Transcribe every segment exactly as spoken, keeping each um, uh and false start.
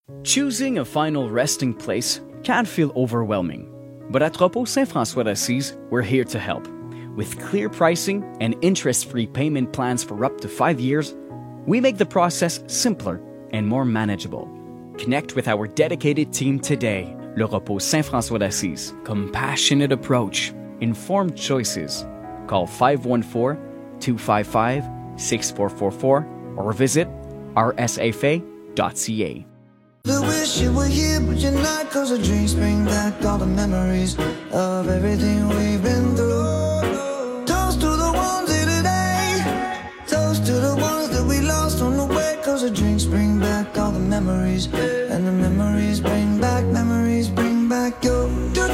Choosing a final resting place can feel overwhelming, but at Repos Saint-François d'Assise, we're here to help. With clear pricing and interest-free payment plans for up to five years, we make the process simpler and more manageable. Connect with our dedicated team today. Le Repos Saint-François d'Assise. Compassionate approach. Informed choices. Call five one four, two five five, six four four four or visit r s a f a dot c a. I wish you were here, but you're not, cause the dreams bring back all the memories of everything we've been through. Toast to the ones here today, toast to the ones that we lost on the way, cause the drinks bring back all the memories, and the memories bring back, memories bring back your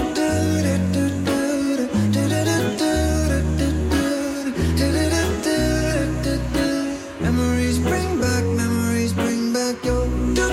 memories bring back, memories bring back your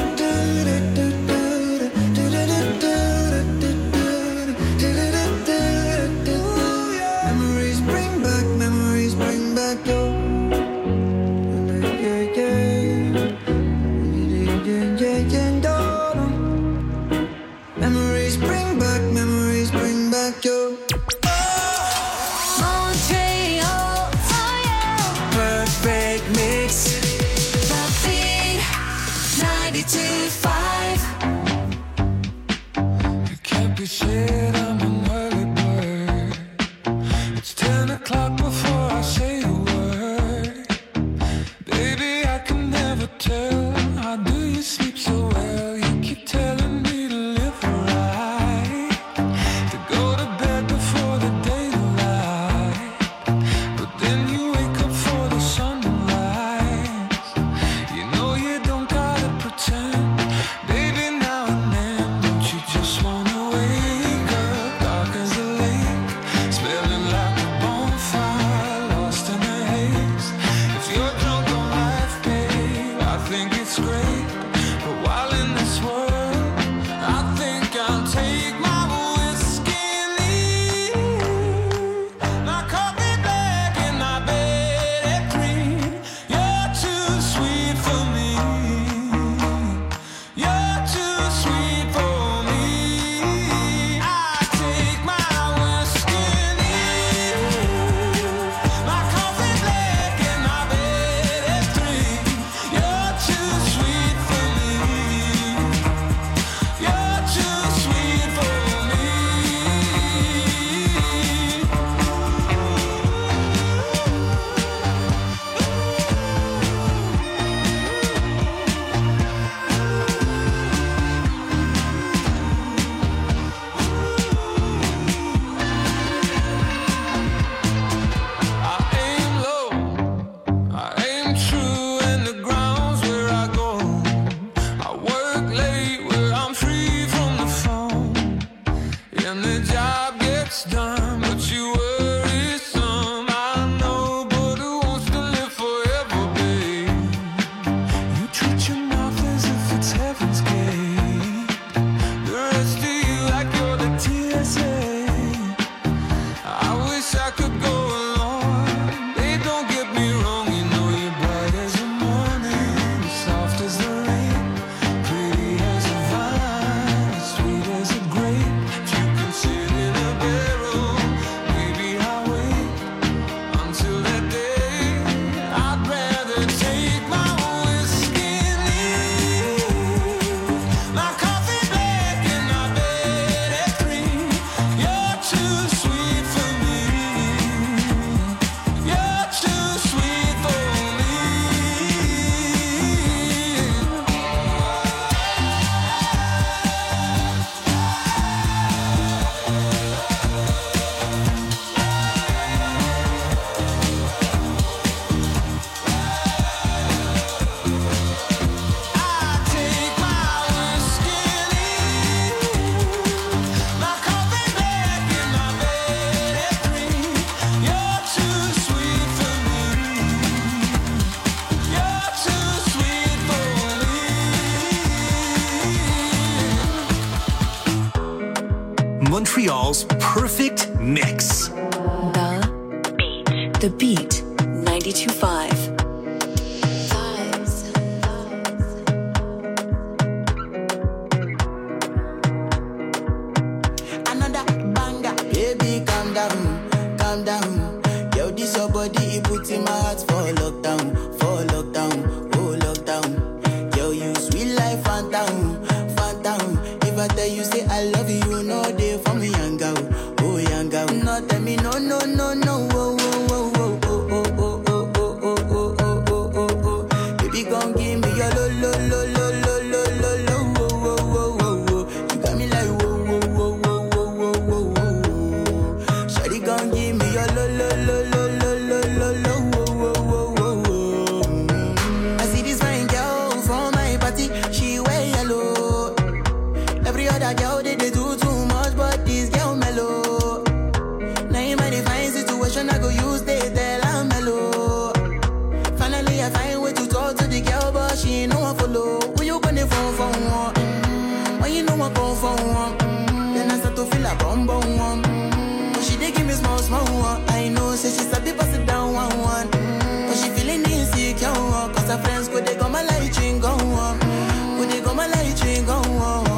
Montreal's perfect mix. The Beat. The Beat ninety-two point five. calm down. Yo, this your body, it puts in my heart for lockdown, for lockdown, oh lockdown. Yo, you sweet life, phantom, phantom. If I tell you say I love you, no day for me, young girl, oh young girl. No tell me no, no, no, no, oh, oh, oh, oh, oh, oh, oh, oh, oh, oh, oh, oh, oh, oh. Baby, gon' give me your lo, lo, lo, lo, lo, lo, lo, lo, oh, oh, oh, oh, oh. You got me like whoa, whoa, whoa, whoa, whoa, whoa, whoa, whoa. Shawty gon' give me your lo, lo, lo, lo, lo, lo, lo, lo, oh, oh, oh, oh, oh. I see this fine girl from my party, she wear yellow. Every other girl they, they do too much, but this girl mellow. Now in my divine situation, I go use they tell I'm mellow. Finally I find way to talk to the girl, but she ain't no one follow. Who you gonna phone for one? Mm-hmm. When you know I go for one, mm-hmm. Then I start to feel a bum bum one. Mm-hmm. But she dey give me small small one. I know say she start to pass it down one one. Mm-hmm. But she feeling insecure, cause her friends go they go my light ring go on. Go they go my light ring go on.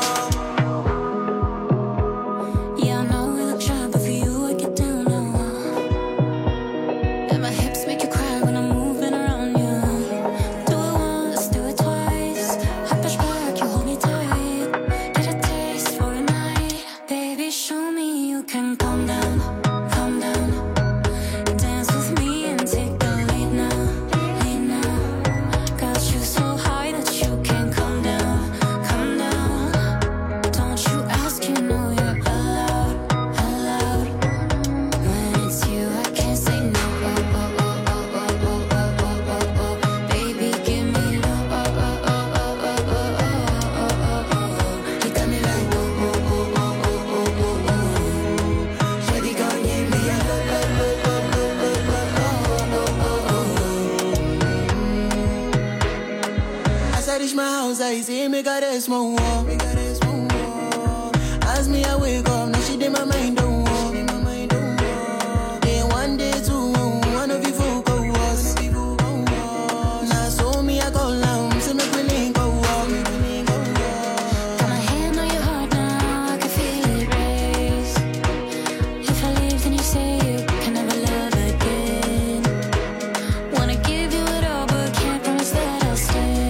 I say make her rest more, make her rest more. As me I wake up, now she did my mind don't walk. Then one day two, one of you folk go was. Now so me I go down, say make we link go walk. Got my hand on your heart now, I can feel it race. If I leave, then you say you can never love again. Wanna give you it all, but can't promise that I'll stay.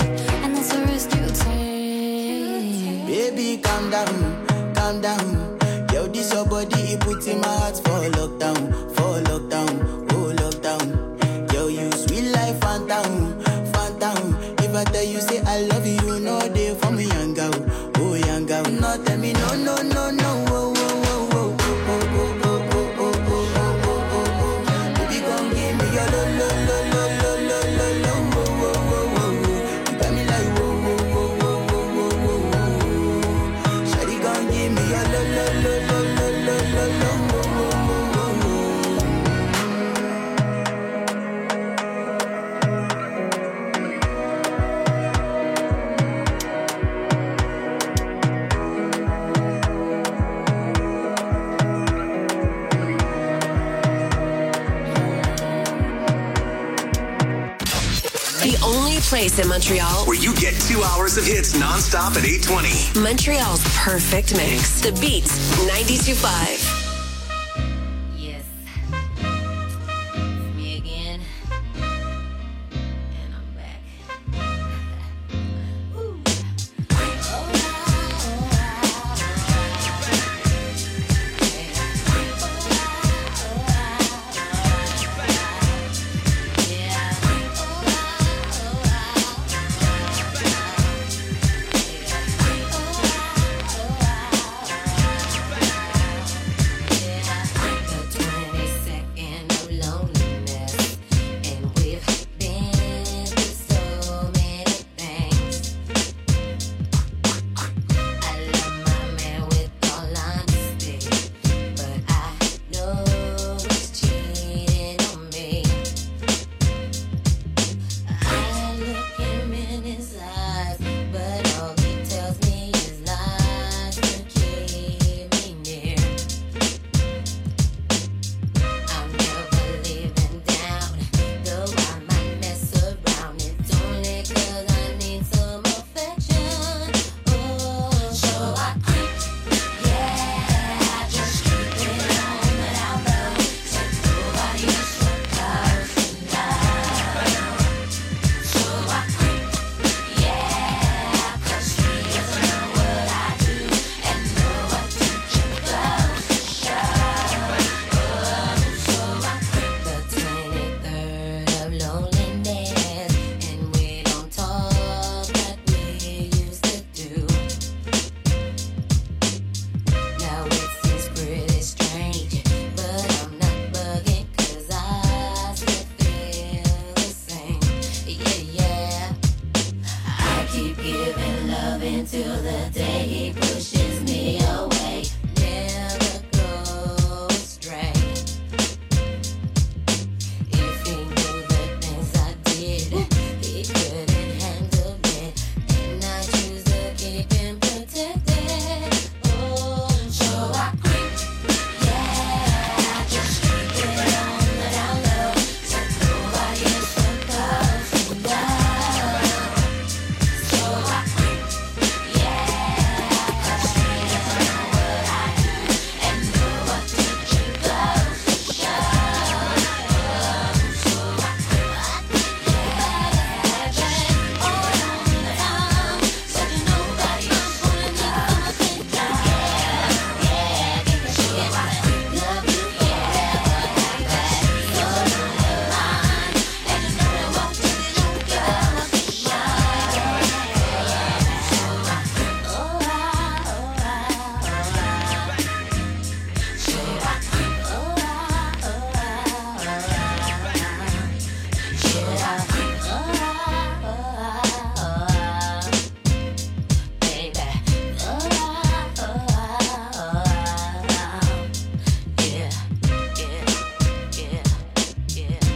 Baby, calm down, calm down. Yo, this your body, it puts in my heart for lockdown, for lockdown, oh lockdown. Yo, you sweet life, phantom, phantom. If I tell you say I love you, no day for me, young girl, oh young girl. No tell me no, no, no, no, oh, oh, oh, oh, oh, oh, oh, oh, oh, oh, oh, oh, oh. Baby, gon' give me your lo, lo, lo, lo, lo, lo, lo, lo, oh, oh, oh, oh. You got me like whoa, whoa, whoa, whoa, whoa, whoa, whoa. Shawty gon' give me your lo, lo, lo, lo, lo, lo, lo, lo, oh, oh, oh, oh. The only place in Montreal where you get two hours of hits nonstop at eight twenty. Montreal's perfect mix. The Beat ninety-two point five. Yes. It's me again. And I'm back. Ooh. loving till the day he pushes me away. Never go astray. If he knew the things I did, he couldn't handle it. And I choose to keep him protected. Oh, so I creep, yeah, just keep it on the down low, so nobody is supposed to know. So I creep, yeah, 'cause he doesn't know what I do and know what to keep close to show. So I creep, yeah, bang all on the down, so that nobody is pulling me from a pin down. Yeah, yeah, because she is my love you, yeah, but like that. So don't let mine, and just know that what to do, girl, to show. Oh, I, oh, I, oh, I. So I creep, oh, I, oh, I, oh, I. Should I creep, oh, I, oh, I, oh, I. Baby, oh, I, oh, I, oh, I. Yeah, yeah, yeah, yeah, yeah, yeah.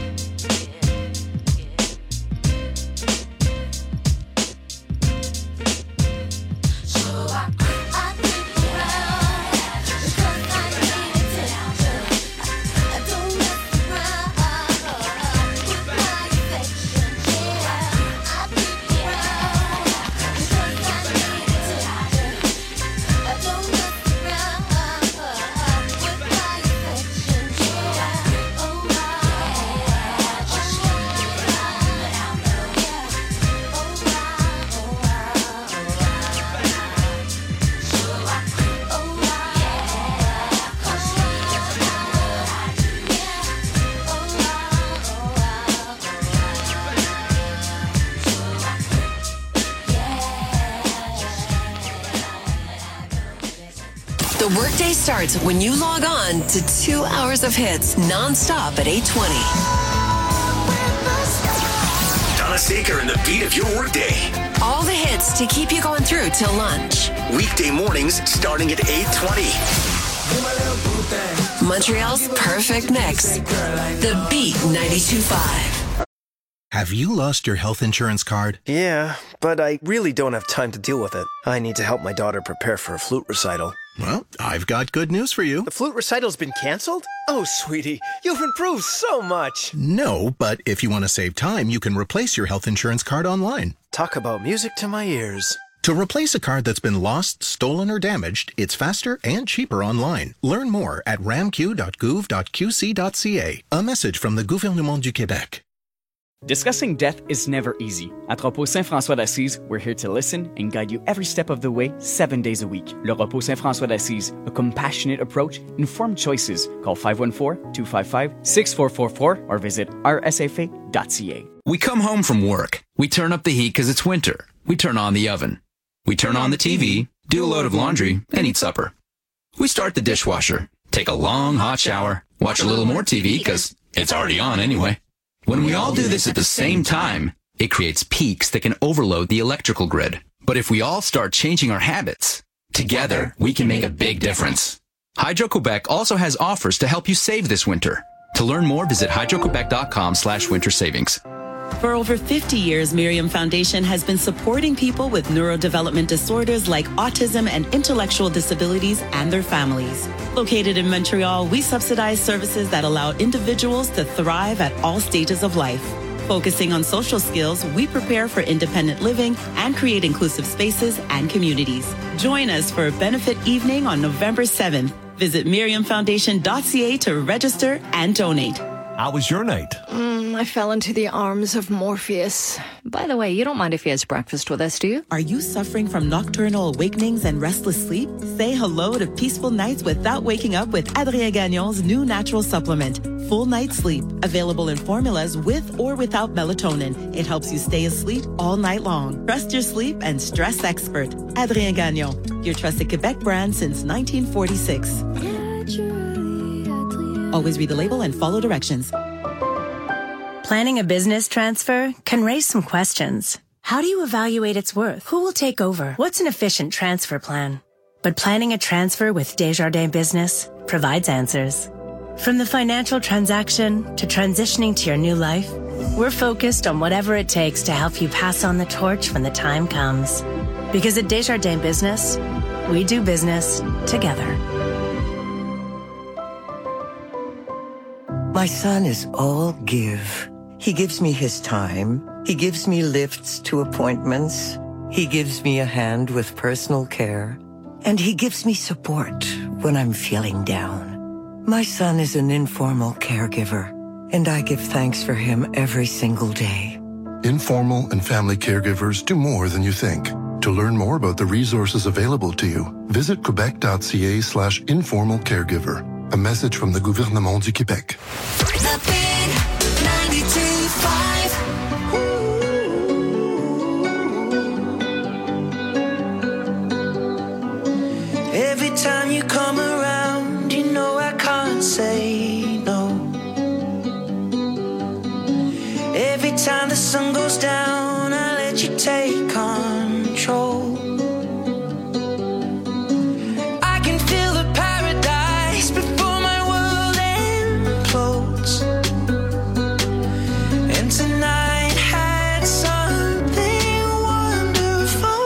So I creep, I creep around because I need attention. I don't mess around with my affection. Yeah, I creep around because I need attention. I don't mess around with my affection. Yeah, oh I just keep it on the down low. Yeah, oh I, oh I, oh I. So I creep, oh I, 'cause he doesn't know what I do. Yeah, oh I, oh I, oh I. So I creep, yeah. The workday starts when you log on to two hours of hits nonstop at eight twenty. Donna Saker and the beat of your workday. All the hits to keep you going through till lunch. Weekday mornings starting at eight twenty. Montreal's perfect mix. The Beat ninety-two point five. Have you lost your health insurance card? Yeah, but I really don't have time to deal with it. I need to help my daughter prepare for a flute recital. Well, I've got good news for you. The flute recital's been canceled? Oh, sweetie, you've improved so much. No, but if you want to save time, you can replace your health insurance card online. Talk about music to my ears. To replace a card that's been lost, stolen, or damaged, it's faster and cheaper online. Learn more at ramq dot gouv dot q c dot c a. A message from the Gouvernement du Québec. Discussing death is never easy. At Repos Saint-François d'Assise, we're here to listen and guide you every step of the way, seven days a week. Le Repos Saint-François d'Assise, a compassionate approach, informed choices. Call five one four, two five five, six four four four or visit r s f a dot c a. We come home from work. We turn up the heat because it's winter. We turn on the oven. We turn on the T V, do a load of laundry, and eat supper. We start the dishwasher, take a long hot shower, watch a little more T V because it's already on anyway. When we all do this at the same time, it creates peaks that can overload the electrical grid. But if we all start changing our habits, together we can make a big difference. Hydro-Quebec also has offers to help you save this winter. To learn more, visit hydroquebec.com slash winter savings. For over fifty years, Miriam Foundation has been supporting people with neurodevelopment disorders like autism and intellectual disabilities and their families. Located in Montreal, we subsidize services that allow individuals to thrive at all stages of life. Focusing on social skills, we prepare for independent living and create inclusive spaces and communities. Join us for a benefit evening on November seventh. Visit miriam foundation dot c a to register and donate. How was your night? Mm, I fell into the arms of Morpheus. By the way, you don't mind if he has breakfast with us, do you? Are you suffering from nocturnal awakenings and restless sleep? Say hello to peaceful nights without waking up with Adrien Gagnon's new natural supplement, Full Night Sleep. Available in formulas with or without melatonin. It helps you stay asleep all night long. Trust your sleep and stress expert. Adrien Gagnon, your trusted Quebec brand since nineteen forty-six. Always read the label and follow directions. Planning a business transfer can raise some questions. How do you evaluate its worth? Who will take over? What's an efficient transfer plan? But planning a transfer with Desjardins Business provides answers. From the financial transaction to transitioning to your new life, we're focused on whatever it takes to help you pass on the torch when the time comes. Because at Desjardins Business, we do business together. My son is all give. He gives me his time. He gives me lifts to appointments. He gives me a hand with personal care. And he gives me support when I'm feeling down. My son is an informal caregiver, and I give thanks for him every single day. Informal and family caregivers do more than you think. To learn more about the resources available to you, visit quebec.ca slash informal caregiver. A message from the Gouvernement du Québec. The Big ninety-two point five. Every time you come around, you know I can't say no. Every time the sun goes down, I let you take control. I can feel the paradise before my world implodes. And tonight had something wonderful.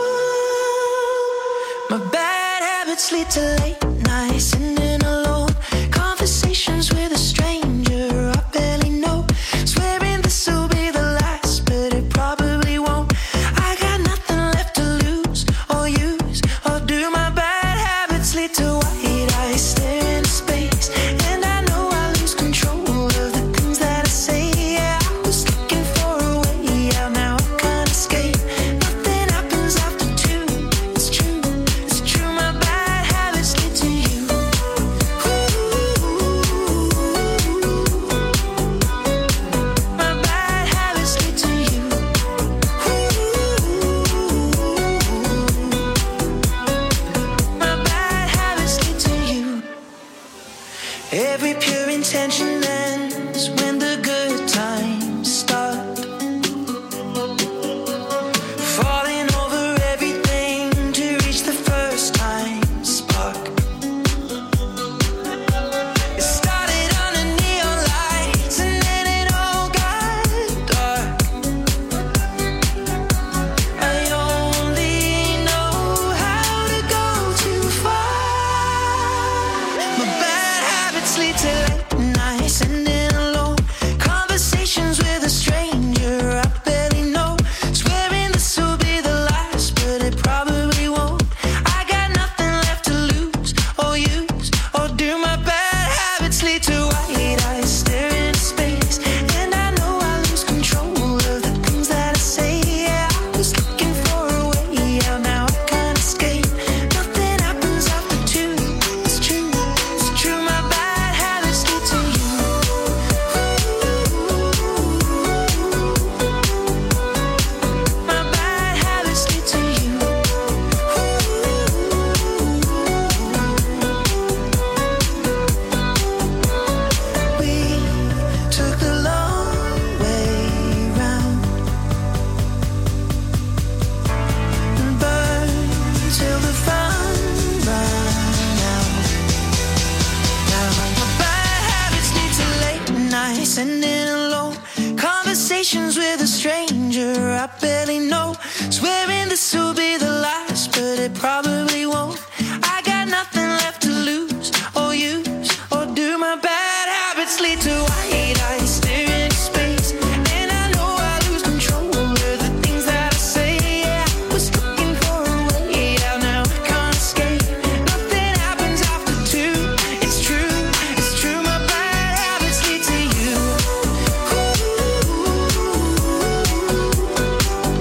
My bad habits lead to late nights and in alone conversations with a stranger I barely know. Swearing this will be the last, but it probably won't. I got nothing left to lose or use or do. My bad habits lead to white eyes staring into space, and I know I lose control of the things that I say. Yeah, I was looking for a way out, now I can't escape. Nothing happens after two. It's true, it's true. My bad habits lead to you. My bad habits lead to you. My bad habits lead to you. Every pure intention ends when the good times start. Falling over everything to reach the first time spark. It started under neon lights and then it all got dark. I only know how to go too far. My bad habits lead to late nights and in alone conversations with a stranger I barely know. Swearing this will be the last, but it probably won't. I got nothing left to lose or use or do. My bad habits lead to white eyes staring into space, and I know I lose control of the things that I say. Yeah, I was looking for a way out, now I can't escape. Nothing happens after two. It's true, it's true. My bad habits lead to you. My bad habits lead to you. We took the long way round and burned till the fun ran out. Now my bad habits lead to late nights and in alone conversations with a stranger I barely know. Swearing this will be the last, but it probably won't. I got nothing left to lose or use or do. My bad habits lead to white eyes staring into space, and I know I lose control of the things that I say. Yeah, I was looking for a way out, now I can't escape. Nothing happens after two. It's true, it's true. My bad habits lead to you.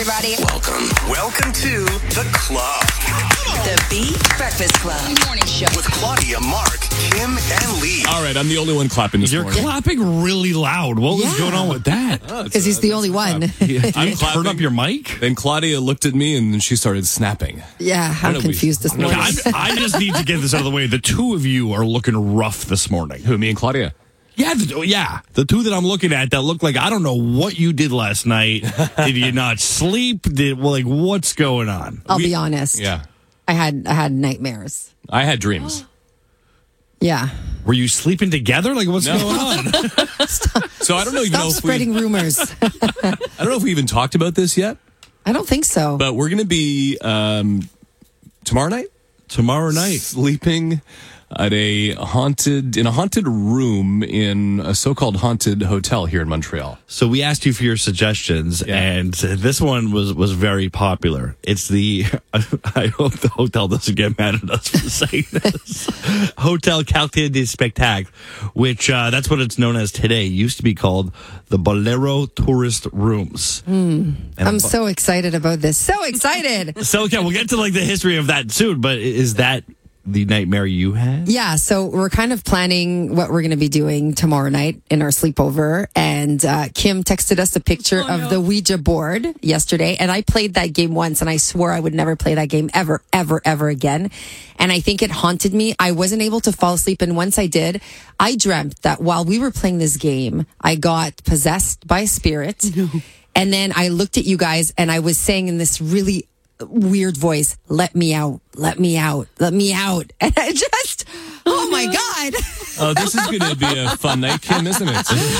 everybody. Welcome. Welcome to the club. The Beat Breakfast Club. Morning show. With Claudia, Mark, Kim, and Lee. All right, I'm the only one clapping this You're morning. clapping really loud. What was Yeah. going on with that? Because he's the only one. I'm clapping. Turn up your mic. Then Claudia looked at me and then she started snapping. Yeah, I I'm know we- confused this I know morning. I, I just need to get this out of the way. The two of you are looking rough this morning. Who, me and Claudia? Yeah, the, yeah. The two that I'm looking at that look like I don't know what you did last night. Did you not sleep? Did well, like what's going on? I'll be honest. Yeah. I had I had nightmares. I had dreams. Yeah. Were you sleeping together? Like what's No. going on? So I don't know even Stop know if spreading we, rumors. I don't know if we even talked about this yet, I don't think so. but we're going to be um, tomorrow night Tomorrow night. sleeping at a haunted in a haunted room in a so-called haunted hotel here in Montreal. So we asked you for your suggestions, Yeah. and this one was was very popular. It's the I hope the hotel doesn't get mad at us for saying this. Hotel Quartier des Spectacles, which uh, that's what it's known as today. Used to be called the Bolero Tourist Rooms. Hmm. And I'm so excited about this. So excited. So okay, we'll get to like the history of that soon. But is that the nightmare you had? Yeah, so we're kind of planning what we're going to be doing tomorrow night in our sleepover. And uh, Kim texted us a picture Oh, of the Ouija board yesterday. And I played that game once, and I swore I would never play that game ever, ever, ever again. And I think it haunted me. I wasn't able to fall asleep. And once I did, I dreamt that while we were playing this game, I got possessed by a spirit. And then I looked at you guys, and I was saying in this really weird voice, let me out, let me out, let me out. And I just, oh my God. Oh, this is going to be a fun night, Kim, isn't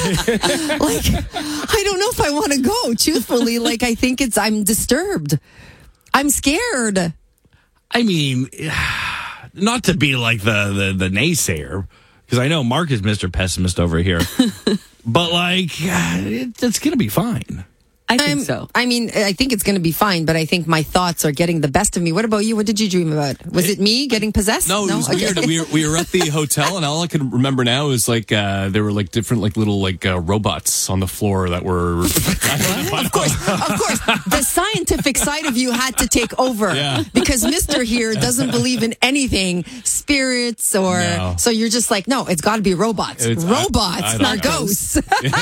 it? Like, I don't know if I want to go, truthfully. Like, I think it's, I'm disturbed. I'm scared. I mean, not to be like the the, the naysayer, because I know Mark is Mister Pessimist over here, but like, it, it's going to be fine. I think so. I mean, I think it's going to be fine, but I think my thoughts are getting the best of me. What about you? What did you dream about? Was it me getting possessed? No, it was Okay. weird. We were, we were at the hotel, and all I can remember now is like uh, there were like different like little like uh, robots on the floor that were. Of course, of course, the scientific side of you had to take over Yeah. because Mister here doesn't believe in anything, spirits or No. so you're just like, no, it's got to be robots. It's- I- robots, I don't not know. ghosts.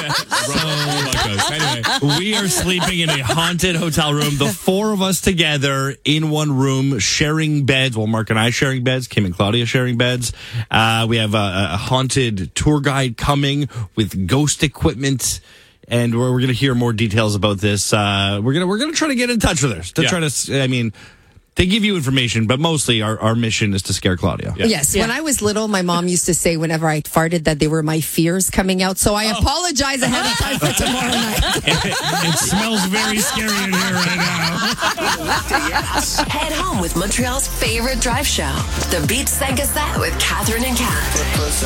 Anyway, We are sleeping in a haunted hotel room, the four of us together in one room, sharing beds. Well, Mark and I sharing beds, Kim and Claudia sharing beds. Uh, we have a, a haunted tour guide coming with ghost equipment. And we're, we're going to hear more details about this. Uh, we're gonna we're gonna try to get in touch with her to Yeah. try to. s- I mean, to give you information, but mostly our, our mission is to scare Claudia. Yes, when I was little, my mom used to say whenever I farted that they were my fears coming out. So Oh. I apologize ahead of time for tomorrow night. It smells very scary in here right now. Head home with Montreal's favorite drive show, The Beat Saint-Cassette with Catherine and Kat.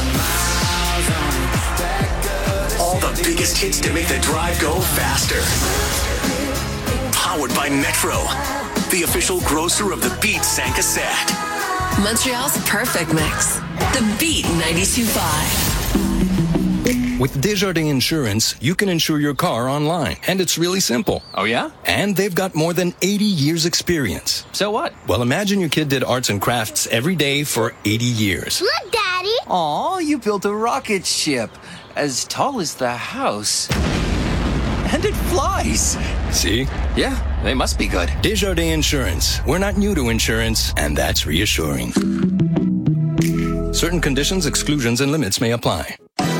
All the biggest hits to make the drive go faster. Powered by Metro, the official grocer of the Beat Saint-Cassette. Montreal's perfect mix. The Beat ninety-two point five. With Desjardins Insurance, you can insure your car online, and it's really simple. Oh, yeah? And they've got more than eighty years experience. So what? Well, imagine your kid did arts and crafts every day for eighty years. Look, Daddy! Aw, you built a rocket ship as tall as the house. And it flies. See? Yeah, they must be good. Desjardins Insurance. We're not new to insurance, and that's reassuring. Certain conditions, exclusions, and limits may apply.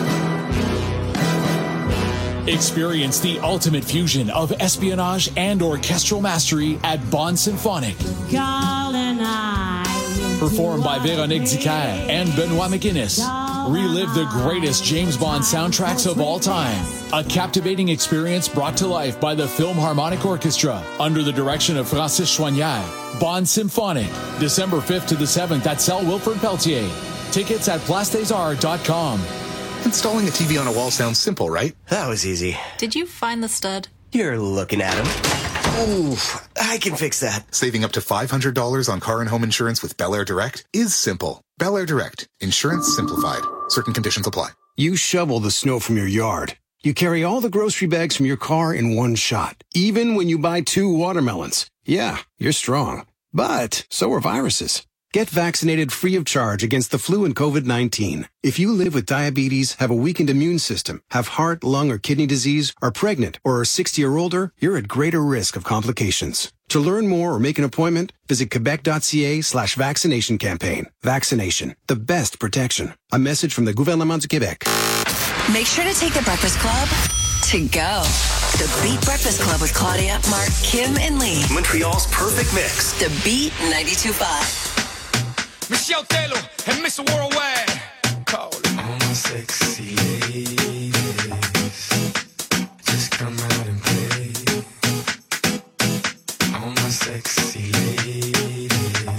Experience the ultimate fusion of espionage and orchestral mastery at Bond Symphonic. Performed by Véronique Dicker and Benoit McGuinness. Relive the greatest James Bond soundtracks of all time. A captivating experience brought to life by the Philharmonic Orchestra under the direction of Francis Chouanière. Bond Symphonic, December fifth to the seventh at Salle Wilfrid Peltier. Tickets at place des arts dot com. Installing a T V on a wall sounds simple, right? That was easy. Did you find the stud? You're looking at him. Ooh, I can fix that. Saving up to five hundred dollars on car and home insurance with Bel Air Direct is simple. Bel Air Direct. Insurance simplified. Certain conditions apply. You shovel the snow from your yard. You carry all the grocery bags from your car in one shot, even when you buy two watermelons. Yeah, you're strong. But so are viruses. Get vaccinated free of charge against the flu and COVID nineteen. If you live with diabetes, have a weakened immune system, have heart, lung, or kidney disease, are pregnant, or are sixty or older, you're at greater risk of complications. To learn more or make an appointment, visit quebec.ca slash vaccination campaign. Vaccination, the best protection. A message from the Gouvernement du Québec. Make sure to take the Breakfast Club to go. The Beat Breakfast Club with Claudia, Mark, Kim, and Lee. Montreal's perfect mix. The Beat ninety-two point five. Michelle Taylor and Mister Worldwide. Call it. All my sexy ladies, just come out and play. All my sexy ladies,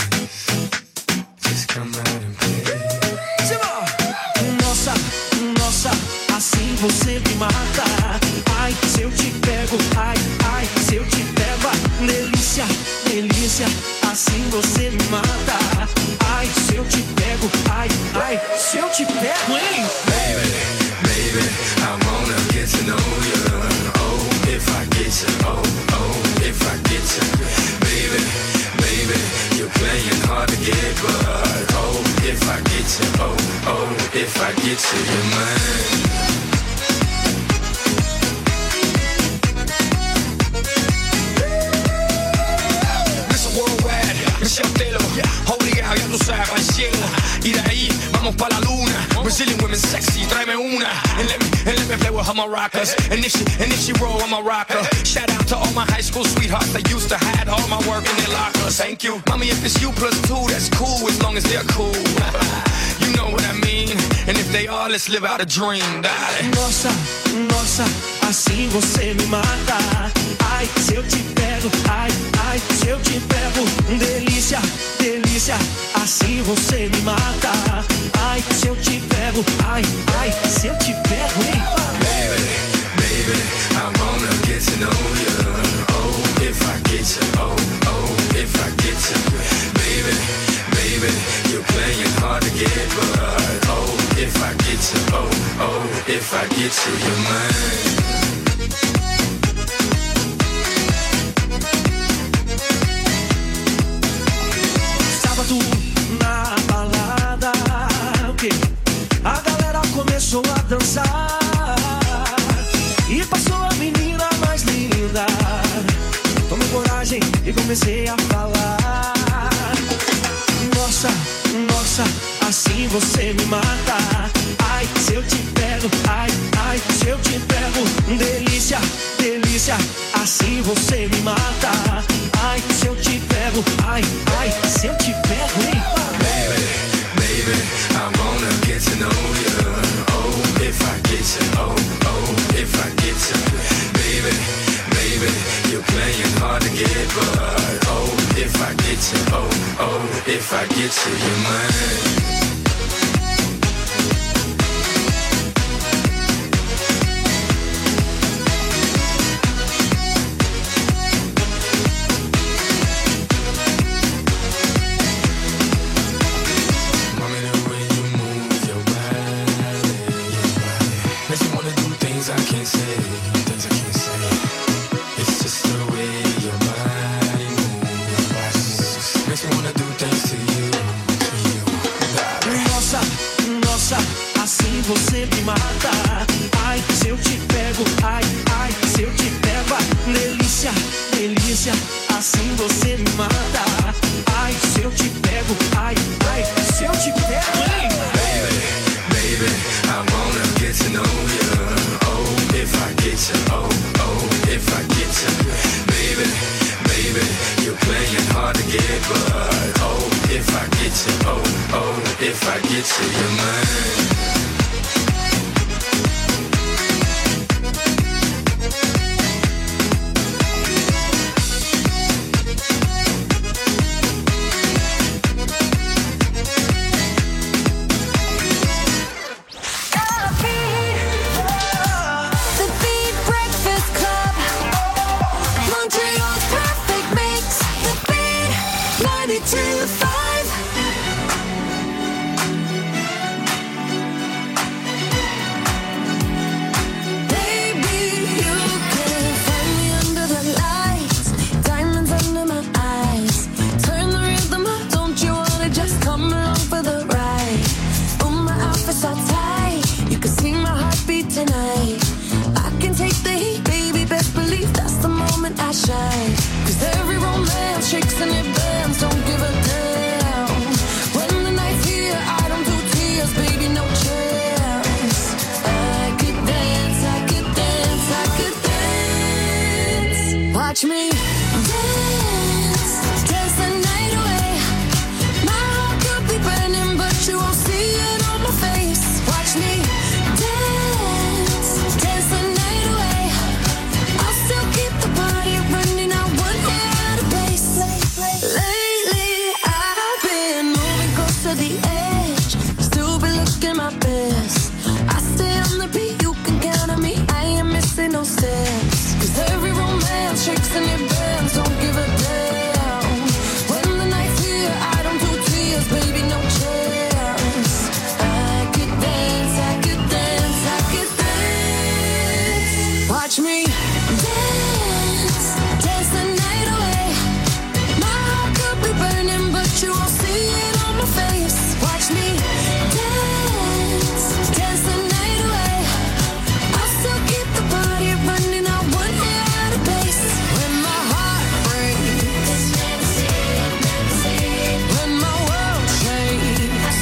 just come out and play. Nossa, nossa, assim você me mata. Ai, se eu te pego, ai, ai, se eu te pego, ai, delícia, delícia, assim você me mata. Ai, se eu te pego, ai, ai, se eu te pego, hein? Baby, baby, I wanna get to know you. Oh, if I get you, oh, oh, if I get you. Baby, baby, you're playing hard to get, but oh, if I get you, oh, oh, if I get you, you're mine. Michelle Taylor, obligado, ya tú sabes, al cielo. Y de ahí, vamos pa' la luna. Brazilian women sexy, tráeme una. And let me, and let me play with her maracas. And if she, and if she roll, I'm a rocker. Shout out to all my high school sweethearts that used to hide all my work in their lockers. Thank you. Mommy, if it's you plus two, that's cool as long as they're cool. You know what I mean? And if they are, let's live out a dream, darling. Nossa, nossa, assim você me mata. Ai, se eu te pego, ai, ai, se eu te pego, delícia, delícia, assim você me mata. Ai, se eu te pego, ai, ai, se eu te pego, hein? Baby, baby, I wanna get to know you. Oh, if I get you, oh, oh, if I get you. Baby, baby, you're playing hard to get, but oh, if I get you, oh, oh, if I get you, you're mine. Na balada, okay. A galera começou a dançar e passou a menina mais linda. Tomei coragem e comecei a falar. Nossa, nossa, assim você me mata. Ai, se eu te pego, ai, ai, se eu te pego, delícia, delícia, assim você me mata. Ai, se eu te pego, ai, ai, se eu te pego, hein? Baby, baby, I wanna get to know you. Oh, if I get you, oh, oh, if I get you. Baby, baby, you're playing hard to get, but oh, if I get you, oh, oh, if I get you, you're mine. Você me mata. Ai, se eu te pego, ai, ai, se eu te pego, ai, delícia, delícia, assim você me mata. Ai, se eu te pego, ai, ai, se eu te pego, hein? Baby, baby, I wanna get to know you. Oh, if I get you, oh, oh, if I get you. Baby, baby, you're playing hard to get, but oh, if I get you, oh, oh, if I get you, you're mine. Watch me dance, dance the night away. My heart could be burning, but you won't see it on my face. Watch me dance, dance the night away. I'll still keep the party running. I won't get out of place. Lately, I've been moving close to the edge. Still be looking my best. I stay on the beat, you can count on me. I ain't missing no steps. Cause every romance shakes and it bends, don't give a damn. When the night's here, I don't do tears, baby, no chance. I could dance, I could dance, I could dance. Watch me dance, dance the night away. My heart could be burning, but you won't see it on my face. Watch me dance, dance the night away. I'll still keep the party running. I won't get out of place. When my heart breaks, when my world shakes,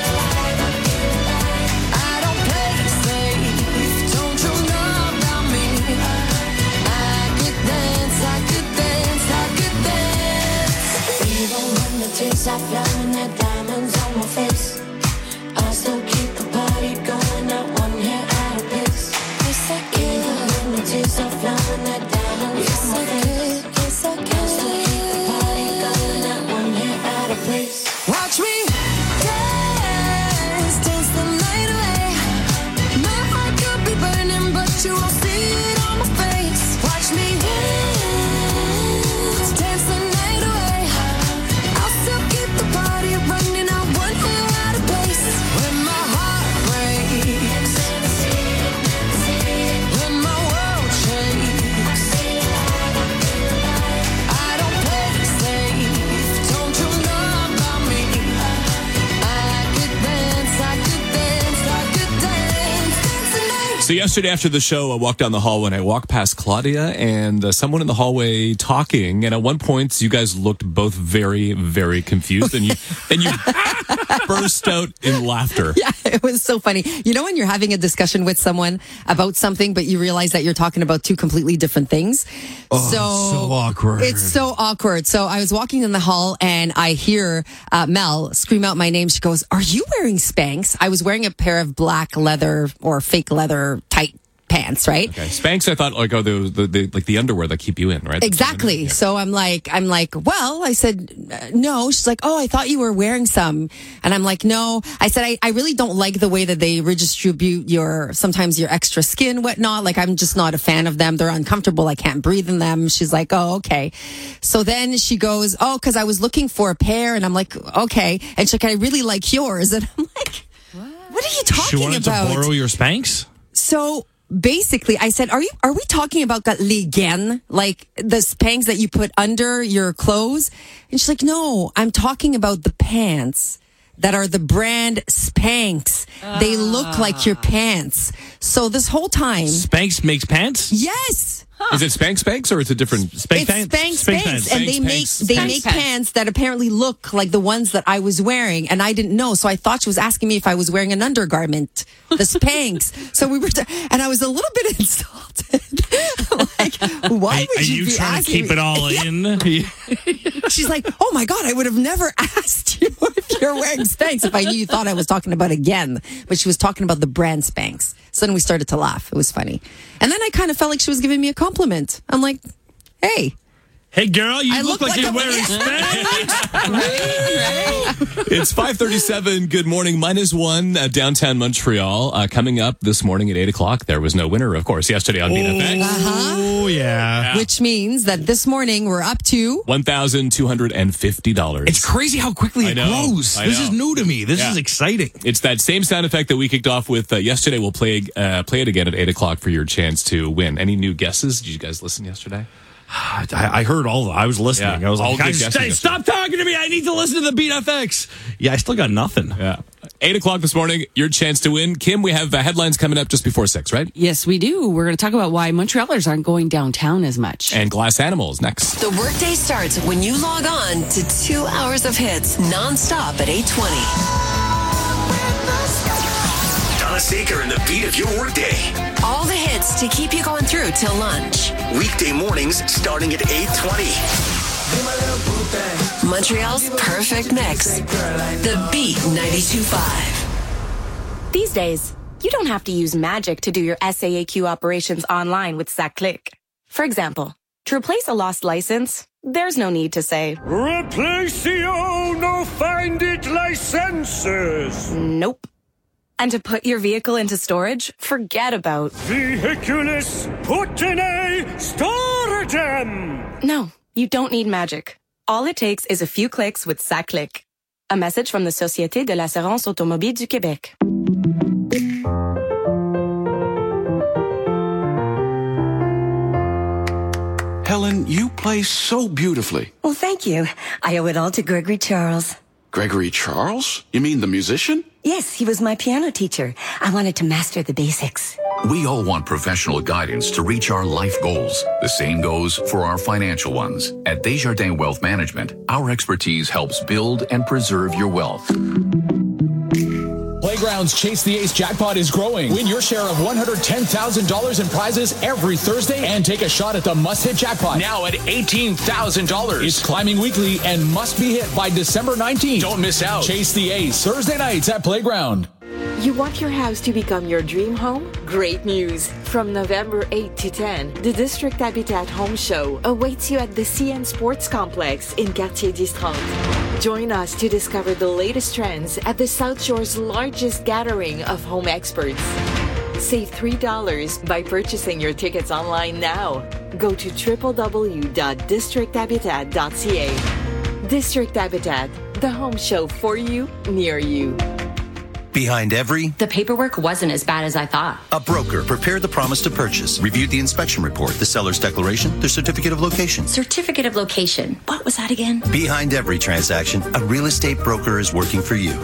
I don't play safe. Don't you know about me? I could dance, I could dance, I could dance. Even when the tears are flowing, the diamonds on my face, I still keep the party going. I won't get out of place. Yes, I can. Even when the tears are flowing, the diamonds on my face, yes, I can. I still keep the party going. I won't get out of place. Watch me dance, dance the night away. My heart could be burning, but you won't see it on my face. Watch me dance, dance the night away. I'll still keep the party running. I won't get out of place. When my heart breaks, when my world shakes, I don't play safe. Don't you know about me? I could dance, I could dance, I could dance, dance the night. So yesterday after the show, I walked down the hallway and I walked past Claudia and uh, someone in the hallway talking. And at one point, you guys looked both very, very confused, and you and you burst out in laughter. Yeah, it was so funny. You know when you're having a discussion with someone about something, but you realize that you're talking about two completely different things? Oh, so awkward. It's so awkward. So I was walking in the hall and I hear uh, Mel scream out my name. She goes, "Are you wearing Spanx?" I was wearing a pair of black leather or fake leather tight pants, right? Okay. Spanx, I thought, like, oh, the, the, the like the underwear that keep you in, right? Exactly. Yeah. So I'm like, I'm like, well, I said, uh, no. She's like, oh, I thought you were wearing some. And I'm like, no. I said, I, I really don't like the way that they redistribute your, sometimes your extra skin, whatnot. Like, I'm just not a fan of them. They're uncomfortable. I can't breathe in them. She's like, oh, okay. So then she goes, oh, because I was looking for a pair. And I'm like, okay. And she's like, I really like yours. And I'm like, what are you talking She wanted about? to borrow your Spanx? So basically, I said, "Are you? Are we talking about that ligen, like the Spanx that you put under your clothes?" And she's like, "No, I'm talking about the pants that are the brand Spanx. Ah. They look like your pants." So this whole time, Spanx makes pants? Yes. Huh. Is it Spanx Spanx or it's a different Spanx it's Spanx Spanx, Spanx, Spanx. And they make Spanx, they Spanx make pants. pants that apparently look like the ones that I was wearing, and I didn't know. So I thought she was asking me if I was wearing an undergarment, the Spanx. So we were, t- and I was a little bit insulted. Like, why are, would are you, you be trying asking to keep me? it all in? She's like, "Oh my God, I would have never asked you if you're wearing Spanx if I knew you thought I was talking about again." But she was talking about the brand Spanx. So then we started to laugh. It was funny. And then I kind of felt like she was giving me a compliment. I'm like, hey. Hey, girl, you I look, look like, like you're a- wearing Spanx. It's five thirty-seven. Good morning. Minus one uh, downtown Montreal. Uh, coming up this morning at eight o'clock. There was no winner, of course, yesterday on Beat F X. Uh-huh. Oh, yeah. Which means that this morning we're up to one thousand two hundred fifty dollars. It's crazy how quickly I it know, grows. I This know. is new to me. This Yeah. is exciting. It's that same sound effect that we kicked off with uh, yesterday. We'll play uh, play it again at eight o'clock for your chance to win. Any new guesses? Did you guys listen yesterday? I, I heard all. I was listening. Yeah, I was all like, good guys, guessing stay, yesterday. stop talking to me. I need to listen to the Beat F X. Yeah, I still got nothing. Yeah. eight o'clock this morning, your chance to win. Kim, we have uh, headlines coming up just before six, right? Yes, we do. We're going to talk about why Montrealers aren't going downtown as much. And Glass Animals next. The workday starts when you log on to two hours of hits nonstop at eight twenty. Donna Seeker and the beat of your workday. All the hits to keep you going through till lunch. Weekday mornings starting at eight twenty. Montreal's perfect mix. The Beat ninety-two point five. These days, you don't have to use magic to do your S A A Q operations online with SACLIC. For example, to replace a lost license, there's no need to say, Replacio no find it licenses. Nope. And to put your vehicle into storage, forget about Vehiculus put in a storadem. No, you don't need magic. All it takes is a few clicks with SACLIC. A message from the Société de l'Assurance Automobile du Québec. Helen, you play so beautifully. Well, thank you. I owe it all to Gregory Charles. Gregory Charles? You mean the musician? Yes, he was my piano teacher. I wanted to master the basics. We all want professional guidance to reach our life goals. The same goes for our financial ones. At Desjardins Wealth Management, our expertise helps build and preserve your wealth. Playground's Chase the Ace jackpot is growing. Win your share of one hundred ten thousand dollars in prizes every Thursday and take a shot at the must-hit jackpot. Now at eighteen thousand dollars. It's climbing weekly and must be hit by December nineteenth. Don't miss out. Chase the Ace, Thursday nights at Playground. You want your house to become your dream home? Great news! From November eighth to tenth, the District Habitat Home Show awaits you at the C N Sports Complex in Quartier dix trente. Join us to discover the latest trends at the South Shore's largest gathering of home experts. Save three dollars by purchasing your tickets online now. Go to w w w dot district habitat dot c a. District Habitat, the home show for you, near you. Behind every... The paperwork wasn't as bad as I thought. A broker prepared the promise to purchase, reviewed the inspection report, the seller's declaration, the certificate of location. Certificate of location. What was that again? Behind every transaction, a real estate broker is working for you.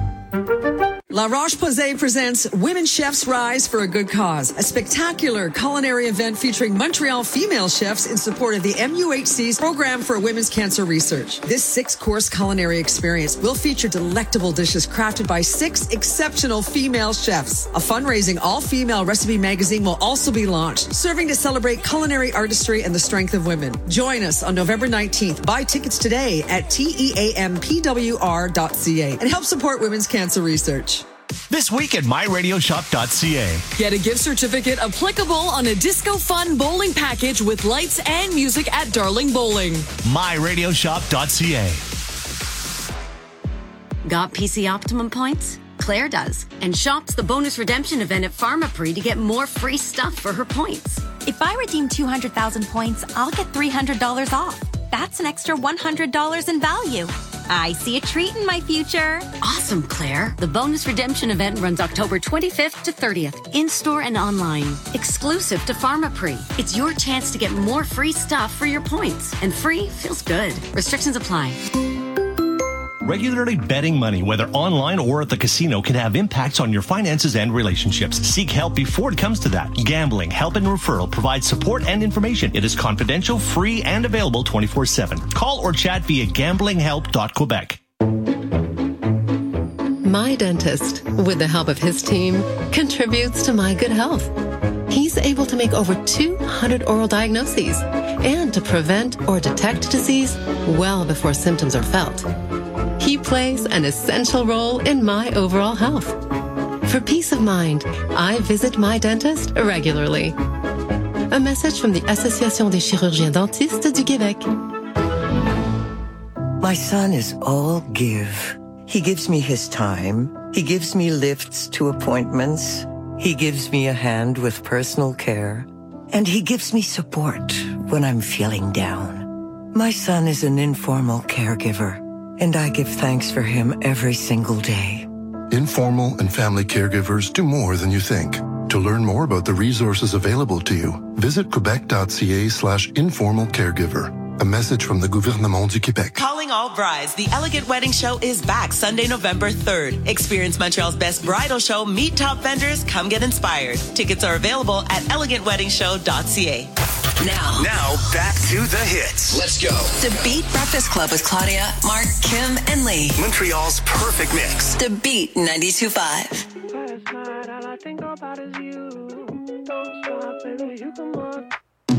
La Roche-Posay presents Women Chefs Rise for a Good Cause, a spectacular culinary event featuring Montreal female chefs in support of the M U H C's Program for Women's Cancer Research. This six-course culinary experience will feature delectable dishes crafted by six exceptional female chefs. A fundraising all-female recipe magazine will also be launched, serving to celebrate culinary artistry and the strength of women. Join us on November nineteenth. Buy tickets today at teampwr dot c a and help support women's cancer research. This week at my radio shop dot c a. Get a gift certificate applicable on a Disco Fun bowling package with lights and music at Darling Bowling. my radio shop dot c a. Got P C Optimum points? Claire does, and shops the bonus redemption event at Pharmaprix to get more free stuff for her points. If I redeem two hundred thousand points, I'll get three hundred dollars off. That's an extra one hundred dollars in value. I see a treat in my future. Awesome, Claire. The bonus redemption event runs October twenty-fifth to thirtieth, in-store and online. Exclusive to Pharmaprix. It's your chance to get more free stuff for your points. And free feels good. Restrictions apply. Regularly betting money, whether online or at the casino, can have impacts on your finances and relationships. Seek help before it comes to that. Gambling Help and Referral provides support and information. It is confidential, free, and available twenty-four seven. Call or chat via gambling help dot quebec. My dentist, with the help of his team, contributes to my good health. He's able to make over two hundred oral diagnoses and to prevent or detect disease well before symptoms are felt. He plays an essential role in my overall health. For peace of mind, I visit my dentist regularly. A message from the Association des chirurgiens dentistes du Québec. My son is all give. He gives me his time. He gives me lifts to appointments. He gives me a hand with personal care. And he gives me support when I'm feeling down. My son is an informal caregiver, and I give thanks for him every single day. Informal and family caregivers do more than you think. To learn more about the resources available to you, visit quebec dot c a slash informal caregiver. A message from the Gouvernement du Québec. Calling all brides, the Elegant Wedding Show is back Sunday, November third. Experience Montreal's best bridal show, meet top vendors, come get inspired. Tickets are available at elegant wedding show dot c a. Now, Now, back to the hits. Let's go. The Beat Breakfast Club with Claudia, Mark, Kim, and Lee. Montreal's perfect mix. The Beat ninety-two point five. Last night I about is you. Don't stop, baby, you come on.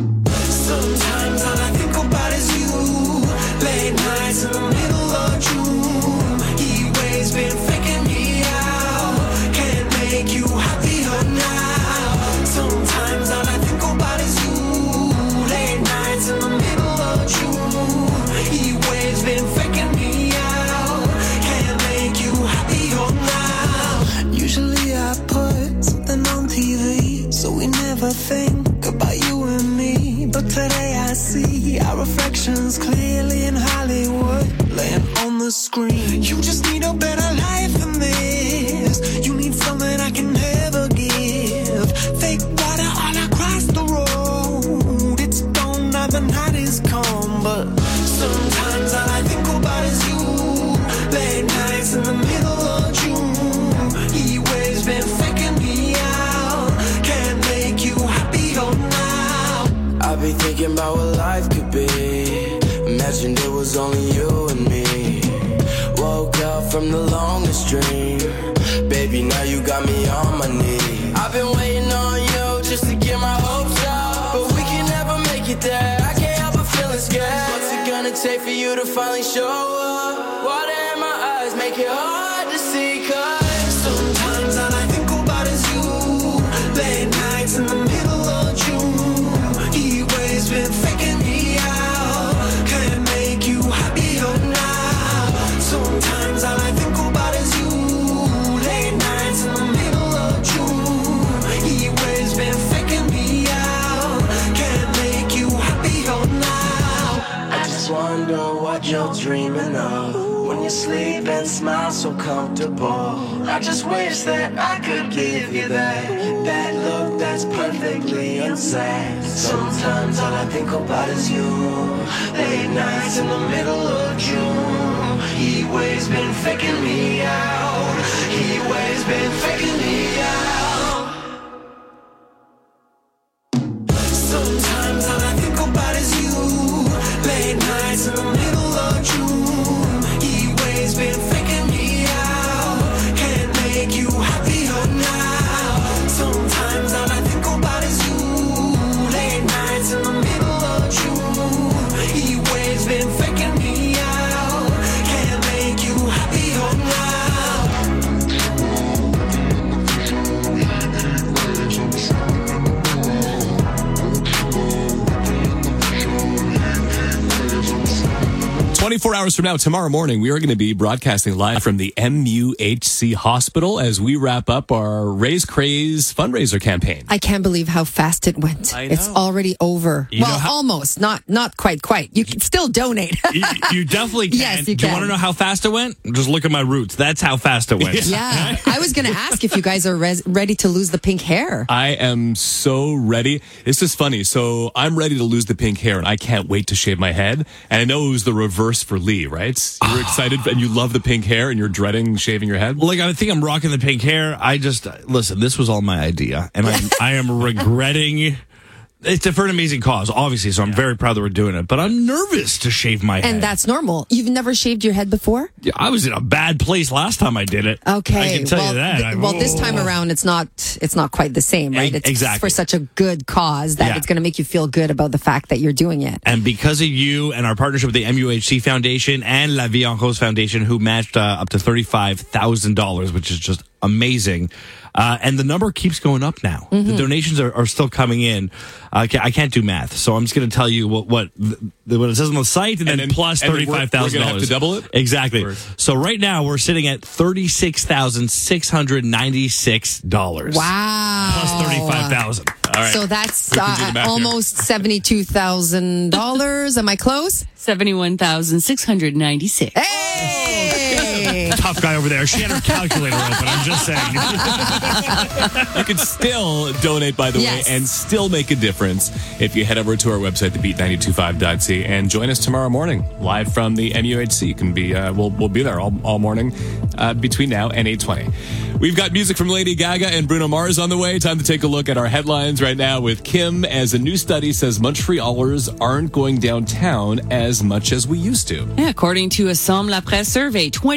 Sometimes all I think about is you. Late nights in the middle of June. He waves been faking me out. Can't make you happier now. Sometimes all I think about is you. Late nights in the middle of June. He waves been faking me out. Can't make you happier now. Usually I put something on T V, so we never think about you and me. But today I see our reflections clearly in Hollywood, laying on the screen. You just need a better life than this. You need something I can never give. Fake water all across the road. It's gone now, the night is calm. But sometimes all I think about is you. Late nights in the middle of June. He waves been faking me out. Can't make you happier now. I be thinking about what life could be. Imagined it was only you and me. Woke up from the longest dream. Baby, now you got me on my knee. I've been waiting on you just to get my hopes up, but we can never make it there. I can't help but feeling scared. What's it gonna take for you to finally show up? Water in my eyes make it hard to see. Cause sometimes all I think about is you. Late nights in the middle of June. He waves been faking me out. Can't make you happier now. Sometimes all I think about is you. Late nights in the middle of June. He waves been faking me out. Can't make you happier now. I just wonder what you're dreaming of when you sleep and smile so comfortable. I just wish that I could give you that that look that's perfectly insane. Sometimes all I think about is you. Late nights in the middle of June. He waves been faking me out. He waves been faking me out. Sometimes all I think about is you. Late nights in the middle of June. He waves been faking me out. Can't make you happier now. Sometimes all I think about is you. Late nights in the middle of June. He waves been faking me out. Can't make you happier now. twenty-four hours from now, tomorrow morning, we are going to be broadcasting live from the M U H C Hospital as we wrap up our Raise Craze fundraiser campaign. I can't believe how fast it went. I know. It's already over. You well, how- almost. Not not quite, quite. You can still donate. you, you definitely can. Yes, you Do you can. want to know how fast it went? Just look at my roots. That's how fast it went. Yeah. I was going to ask if you guys are res- ready to lose the pink hair. I am so ready. This is funny. So I'm ready to lose the pink hair, and I can't wait to shave my head. And I know it was the reverse for Lee, right? You were excited, and you love the pink hair, and you're dreading shaving your head? Like, I think I'm rocking the pink hair. I just, listen, this was all my idea, and I'm, I am regretting. It's for an amazing cause, obviously, so I'm yeah. very proud that we're doing it. But I'm nervous to shave my head. And that's normal. You've never shaved your head before? Yeah, I was in a bad place last time I did it. Okay. I can tell well, you that. Th- well, oh. this time around, it's not It's not quite the same, right? It's exactly. for such a good cause that yeah. it's going to make you feel good about the fact that you're doing it. And because of you and our partnership with the M U H C Foundation and La Vie en Rose Foundation, who matched uh, up to thirty-five thousand dollars, which is just amazing. Uh, and the number keeps going up now. Mm-hmm. The donations are, are still coming in. Uh, I can't do math, so I'm just going to tell you what what, what it says on the site, and, and then, then plus thirty-five thousand dollars. We're going to have to double it? Exactly. Or... So right now, we're sitting at thirty-six thousand six hundred ninety-six dollars. Wow. Plus thirty-five thousand dollars. All right. So that's uh, almost seventy-two thousand dollars. Am I close? seventy-one thousand six hundred ninety-six. Hey! Tough guy over there. She had her calculator open. I'm just saying. You can still donate, by the yes. way, and still make a difference if you head over to our website, the beat nine two five dot c, and join us tomorrow morning live from the M U H C. Can be uh, we'll we'll be there all, all morning uh, between now and eight twenty. We've got music from Lady Gaga and Bruno Mars on the way. Time to take a look at our headlines right now with Kim, as a new study says Montrealers aren't going downtown as much as we used to. Yeah, according to a Somme La Presse survey, twenty-five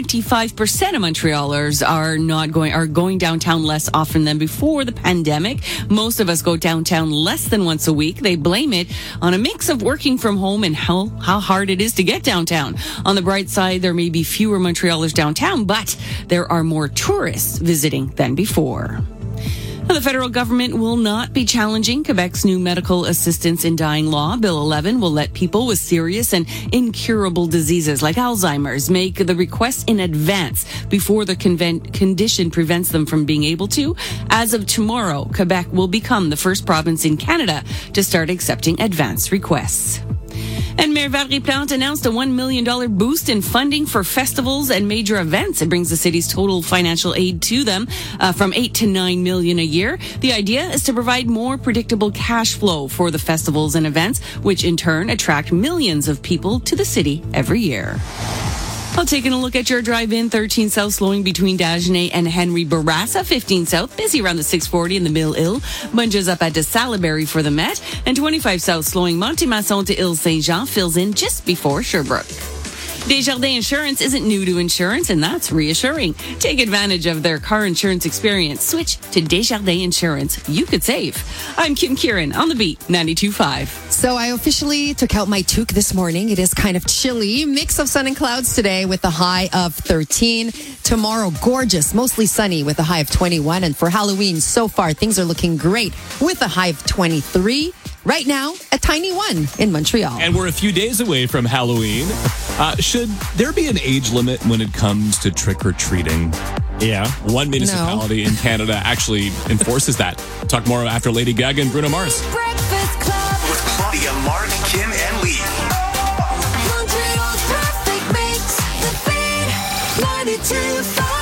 eighty-five percent of Montrealers are not going are going downtown less often than before the pandemic. Most of us go downtown less than once a week. They blame it on a mix of working from home and how, how hard it is to get downtown. On the bright side, there may be fewer Montrealers downtown, but there are more tourists visiting than before. The federal government will not be challenging Quebec's new medical assistance in dying law. Bill eleven will let people with serious and incurable diseases like Alzheimer's make the request in advance before the conven- condition prevents them from being able to. As of tomorrow, Quebec will become the first province in Canada to start accepting advance requests. And Mayor Valérie Plante announced a one million dollars boost in funding for festivals and major events. It brings the city's total financial aid to them uh, from eight to nine million a year. The idea is to provide more predictable cash flow for the festivals and events, which in turn attract millions of people to the city every year. Well, taking a look at your drive-in, thirteen South slowing between Dagenet and Henry Bourassa, fifteen South busy around the six forty in the Mille-Île, bunches up at de Salaberry for the Met, and twenty-five South slowing Monte-Masson to Ile-Saint-Jean fills in just before Sherbrooke. Desjardins Insurance isn't new to insurance, and that's reassuring. Take advantage of their car insurance experience. Switch to Desjardins Insurance. You could save. I'm Kim Kieran on the Beat ninety-two point five. So I officially took out my toque this morning. It is kind of chilly. Mix of sun and clouds today with a high of thirteen. Tomorrow, gorgeous, mostly sunny with a high of twenty-one. And for Halloween, so far, things are looking great with a high of twenty-three. Right now, a tiny one in Montreal. And we're a few days away from Halloween. Uh, should there be an age limit when it comes to trick-or-treating? Yeah. One municipality No. in Canada actually enforces that. Talk more after Lady Gaga and Bruno Mars. Breakfast Club. With Claudia, Mark, Kim, and Lee. Montreal's perfect mix. The Beat ninety-two point five.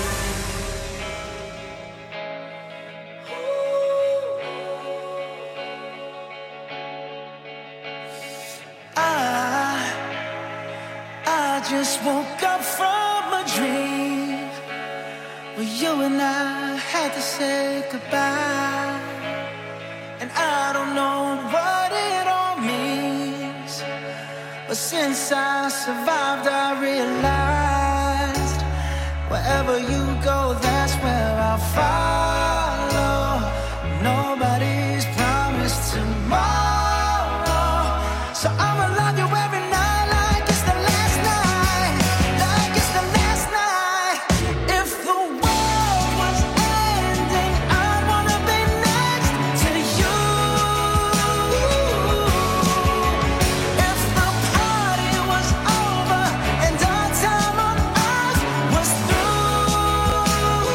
I, I just woke up from a dream where you and I had to say goodbye. And I don't know what it all means, but since I survived, I realized wherever you go, that's where I'll follow. Nobody's promised tomorrow. So I'ma love you every night like it's the last night, like it's the last night. If the world was ending, I'd wanna be next to you. If the party was over and our time on earth was through,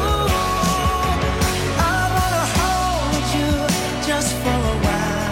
I wanna hold you just for a while.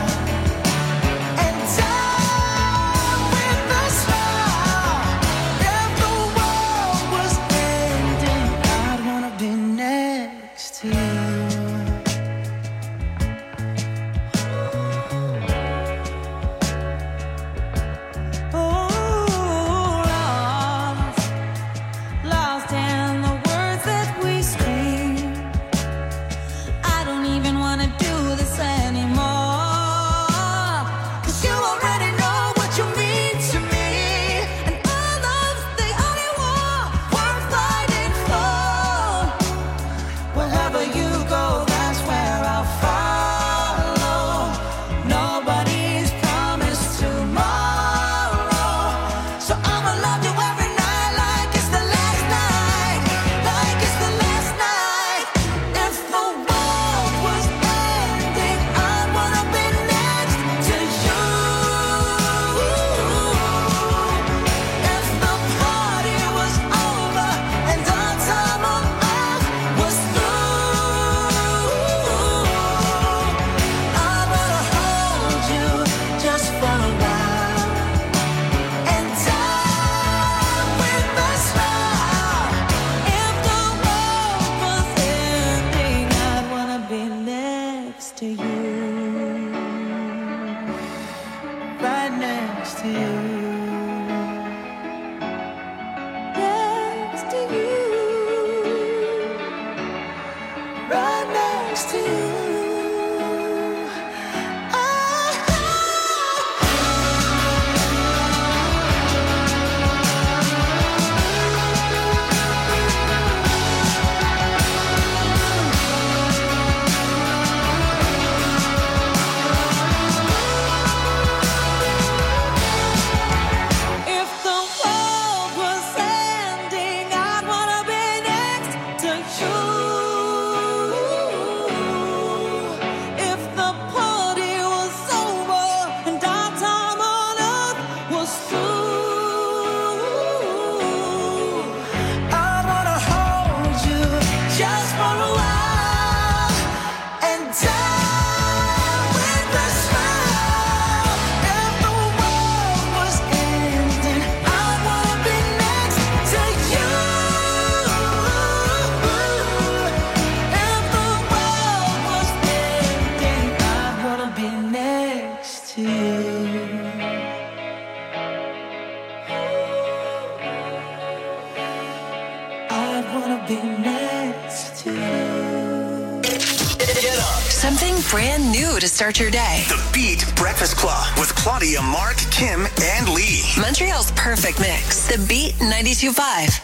be next to you. Get up. Something brand new to start your day. The Beat Breakfast Club with Claudia, Mark, Kim, and Lee. Montreal's perfect mix. The Beat ninety-two point five.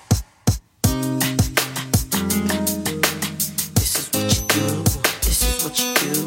This is what you do. This is what you do.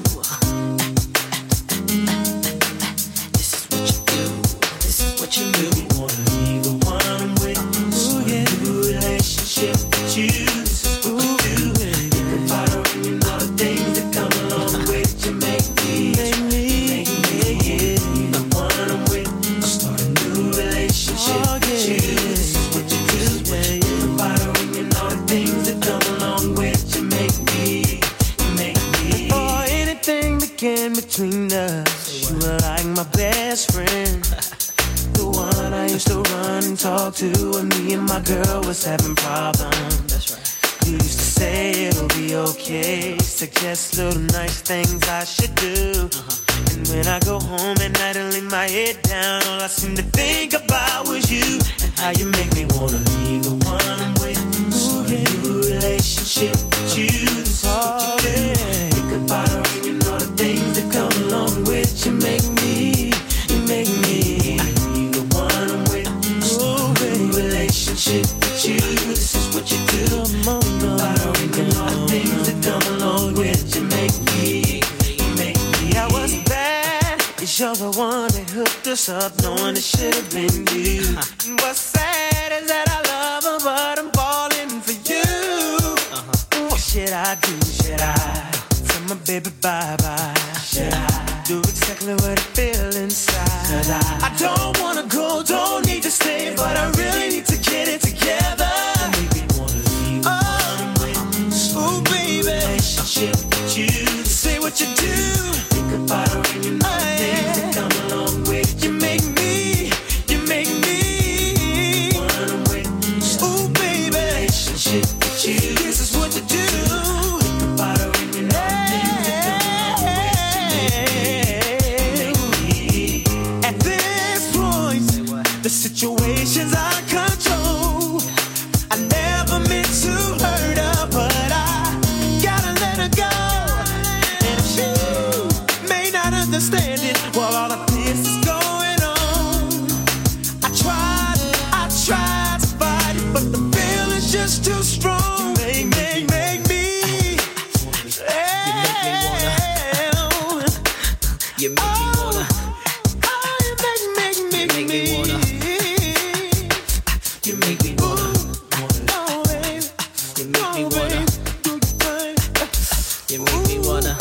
This is what you do. This is what you do. You wanna be the one I'm with. Ooh, yeah. New relationship with you. This is what you do. You can follow and you know the things that come along with you. Make me, make me, make me, yeah. The one I'm with. I'll start a new relationship with you. This is what you do. You can follow and you know the things that come along with you. Make me, make me. Before anything began between us, you were like my best friend. The one I used to run and talk to when me and my girl was having problems. That's right. You used to say it'll be okay, suggest little nice things I should do. Uh-huh. And when I go home at night and lay my head down, all I seem to think about was you and how you make me wanna leave the one I'm with. Start a new relationship with you. This is what you do. Think about her and you know the things that come along with you. Make me, you make me leave the one I'm with. Start a new relationship with you. This is what you do. Think about her and you know the things that come along with you. Make me, you make me. I was bad. You're the one that hooked us up, knowing it should have been you. And what's sad is that I love her, but I'm falling for you. Uh-huh. What should I do? Should I tell my baby bye-bye? Should I do exactly what I feel inside? Cause I, I don't wanna go, don't need to stay, but I really need to get it together. Make me wanna leave. Oh, oh baby, relationship with you. Say what you do. Think about her and you know the things that come along with you. Make me, you make me one with. Oh baby, relationship with you. This is what you do. Think about her and you know the things that come along with you. Make me. At this point, the situation's out of control. I never meant to hurt her, but I gotta let her go. And if she may not understand it, while all of this is going on, I tried, I tried to fight it, but the feeling's just too strong. Make, make, make me. You make me wanna. You make me wanna. Oh, you make, make, make, make me wanna. You make me wanna. Oh, baby. You make me wanna. You make me wanna.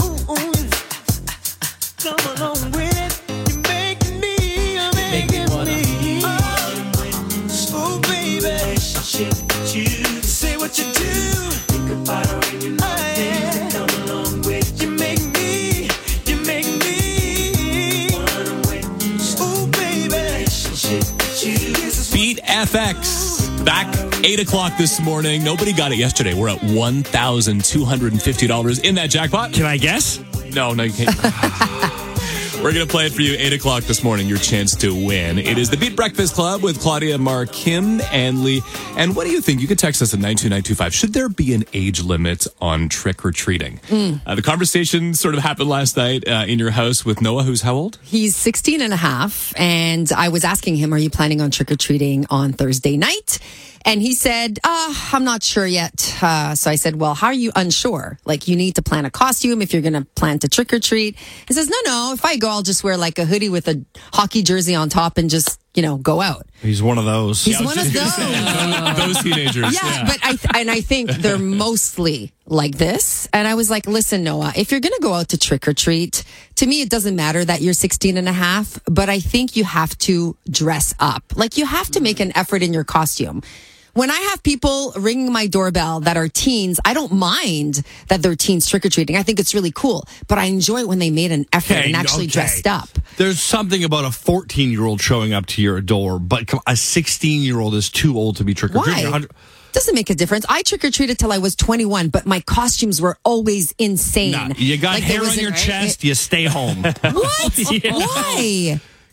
Come along with it. You're making me, you're making me. Oh, baby. Relationship with you. Say what you do. Think about her and you know the things that come along with you. Make me, you make me. Oh, baby. Relationship with you. This is Beat F X. Back eight o'clock this morning. Nobody got it yesterday. We're at one thousand two hundred fifty dollars in that jackpot. Can I guess? No, no, you can't. We're going to play it for you eight o'clock this morning, your chance to win. It is the Beat Breakfast Club with Claudia, Mark, Kim, and Lee. And what do you think? You can text us at nine two nine two five. Should there be an age limit on trick-or-treating? Mm. Uh, the conversation sort of happened last night uh, in your house with Noah, who's how old? He's sixteen and a half. And I was asking him, are you planning on trick-or-treating on Thursday night? And he said, uh, I'm not sure yet. Uh, so I said, well, how are you unsure? Like, you need to plan a costume if you're going to plan to trick or treat. He says, no, no, if I go, I'll just wear like a hoodie with a hockey jersey on top and just, you know, go out. He's one of those. He's yeah, one of those. Those teenagers. Yeah, yeah. but I, th- and I think they're mostly like this. And I was like, listen, Noah, if you're going to go out to trick or treat, to me, it doesn't matter that you're sixteen and a half, but I think you have to dress up. Like, you have to make an effort in your costume. When I have people ringing my doorbell that are teens, I don't mind that they're teens trick-or-treating. I think it's really cool. But I enjoy it when they made an effort okay, and actually okay. dressed up. There's something about a fourteen-year-old showing up to your door, but a sixteen-year-old is too old to be trick-or-treating. Why? Doesn't make a difference. I trick-or-treated till I was twenty-one, but my costumes were always insane. No, you got like hair on your right? chest, you stay home. What? Yeah. Why?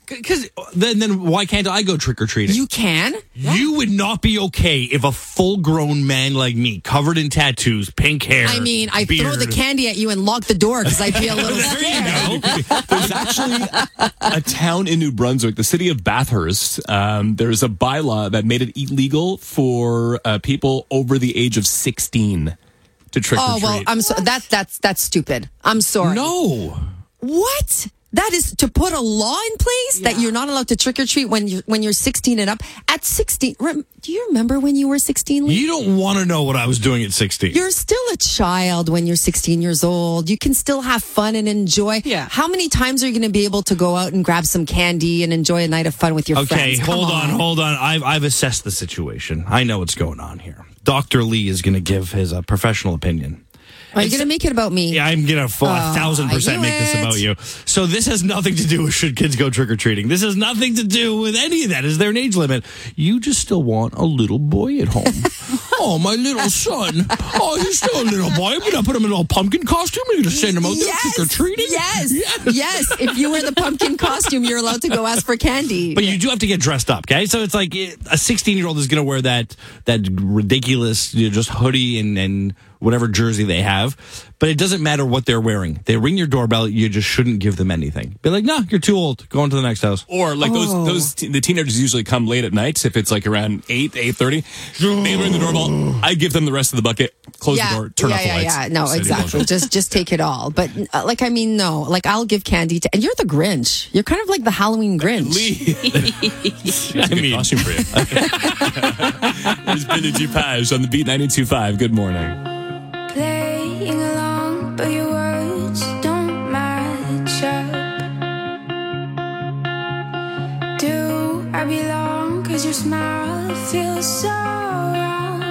Because then, then why can't I go trick-or-treating? You can. You would not be okay if a full-grown man like me, covered in tattoos, pink hair, I mean, I beard. throw the candy at you and lock the door because I'd be a little scared. There's actually a town in New Brunswick, the city of Bathurst. Um, there's a bylaw that made it illegal for uh, people over the age of sixteen to trick or Oh treat. well, I'm so that that's that's stupid. I'm sorry. No. What? That is to put a law in place that you're not allowed to trick or treat when you're when you're sixteen and up. At sixteen, rem, do you remember when you were sixteen? Lee? You don't want to know what I was doing at sixteen. You're still a child when you're sixteen years old. You can still have fun and enjoy. Yeah. How many times are you going to be able to go out and grab some candy and enjoy a night of fun with your Okay, friends? Come hold on. hold on. I've I've assessed the situation. I know what's going on here. Doctor Lee is going to give his uh, professional opinion. Are you going to make it about me? Yeah, I'm going to Oh, a thousand percent I make knew this it. about you. So this has nothing to do with should kids go trick-or-treating. This has nothing to do with any of that. Is there an age limit? You just still want a little boy at home. Oh, my little son. Oh, he's still a little boy. I'm going to put him in a little pumpkin costume. I'm going to send him out there Yes, trick-or-treating. yes, yes. If you wear the pumpkin costume, you're allowed to go ask for candy. But you do have to get dressed up, okay? So it's like eh, a sixteen-year-old is going to wear that that ridiculous you know, just hoodie and, and whatever jersey they have. But it doesn't matter what they're wearing. They ring your doorbell, you just shouldn't give them anything. Be like, no, you're too old. Go on to the next house. Or like those, Oh. those te- the teenagers usually come late at night. If it's like around eight, eight thirty, they ring the doorbell. I give them the rest of the bucket, close yeah, the door, turn yeah, off the yeah, lights. Yeah, no, Steady exactly. motion. just just take it all. But uh, like, I mean, no. Like, I'll give candy to, and you're the Grinch. You're kind of like the Halloween Grinch. Lee. I mean, costume for you. There's Billy Dupage on the Beat ninety-two point five. Good morning. Playing along, but your words don't match up. Do I belong? Cause your smile feels so wrong.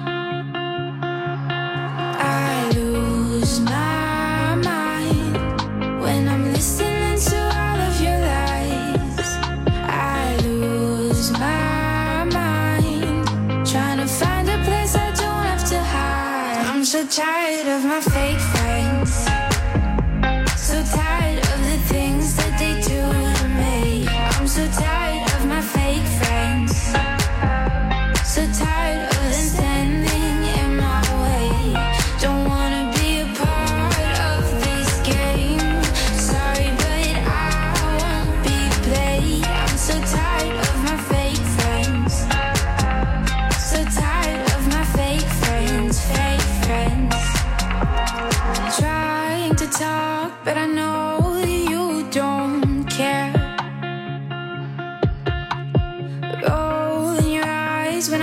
I lose my mind when I'm listening to all of your lies. I lose my mind trying to find a place I don't have to hide. I'm so tired of my fake